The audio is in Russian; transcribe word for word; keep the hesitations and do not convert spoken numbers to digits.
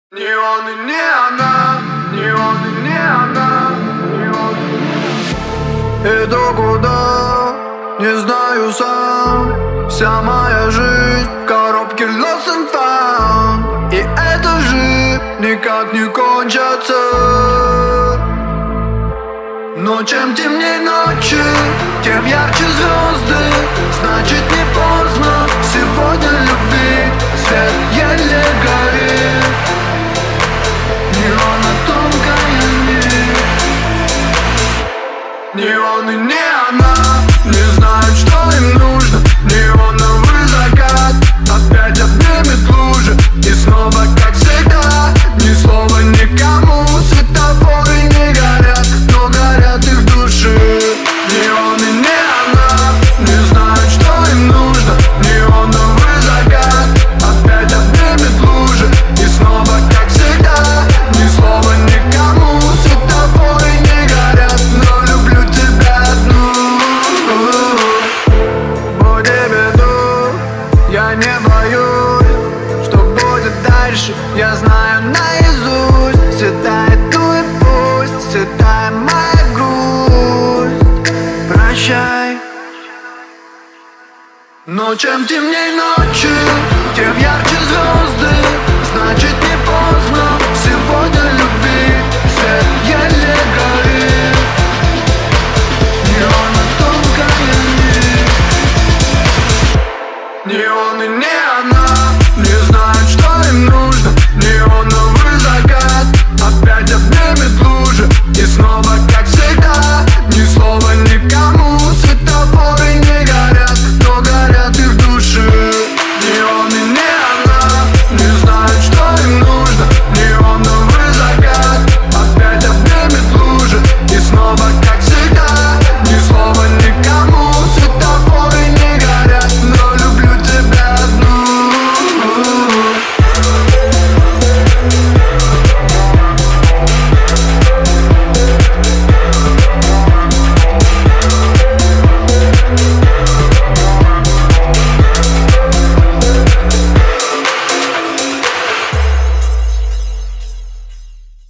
Не он и не она, не он и не она, не он и не она. Иду куда, не знаю сам. Вся моя жизнь в коробке Lost and Found. И эта жизнь никак не кончится. Но чем темнее ночи, тем ярче звезды. Значит, не поздно сегодня любить. Свет еле горит, неона тонкая нить. Не он и не она не знают, что им нужно. Неоновый закат опять обнимет лужи. И снова, как всегда, ни слова никому. Светофоры не горят, но горят их души. Не он и не она не знают, что им нужно. Неоновый закат опять обнимет лужи. И снова, как всегда, ни слова никому. Светофоры не горят, но люблю тебя одну. Буди беду, я не боюсь. Что будет дальше, я знаю наизусть. Седает, ну и пусть, седает моя грусть. Прощай. Но чем темней ночи, тем ярче звезды.